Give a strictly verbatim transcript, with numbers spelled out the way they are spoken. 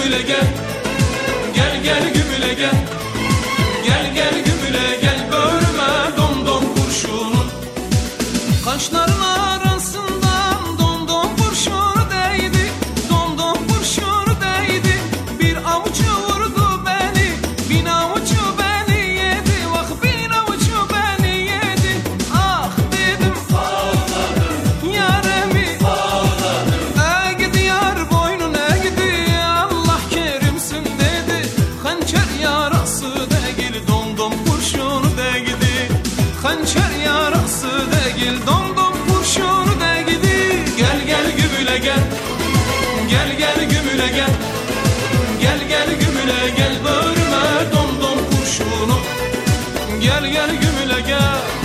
gümüle gel. Gel gel gümüle gel. Gel gel gümüle gel, böğrüme dom dom kurşunun. Kaşların arasından dom dom kurşunu değdi. Dom dom kurşunu değdi. Bir avuç vurdu beni, bin avuç beni yedi. Bak bin avuç beni yedi. Ah dedim, ağladım. Yaremi ağladım. E gidi yar boynun e gidi, Allah kerimsin dedi. Hançer yarası değil, dom dom kurşunu değdi. Hançer yarası değil, dom dom kurşunu değdi. Gel gel gümüle gel. Gel gel gümüle gel. Gel gel gümüle gel, böğrüme dom dom kurşunu. Gel gel gümüle gel.